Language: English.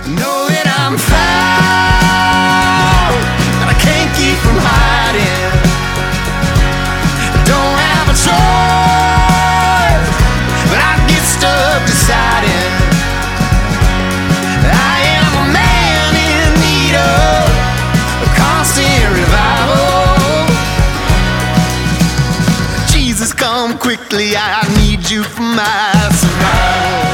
Know that I'm found, and I can't keep from hiding. Don't have a choice, but I get stuck deciding. I am a man in need of a constant revival. Jesus, come quickly, I need you for my survival.